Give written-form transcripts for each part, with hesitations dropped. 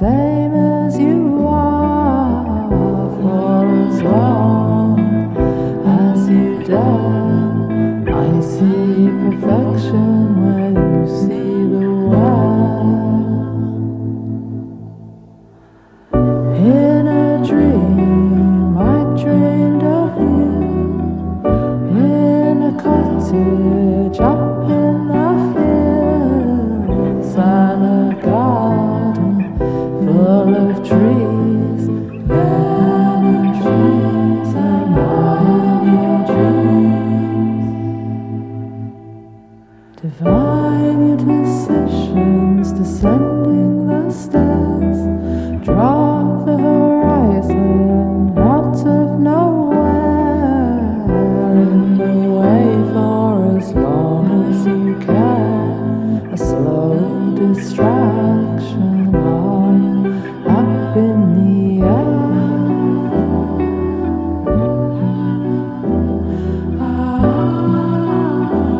same as you are for as long as you dare. I see perfection where you see the world. In a dream I dreamed of you in a cottage up in the hills and a garden full of trees, lemon trees and honey trees. Divine your decisions, descending the stairs, drop the horizon out of nowhere and away for as long as you can. A slow distraction on up in the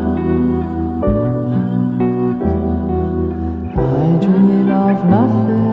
I dream of nothing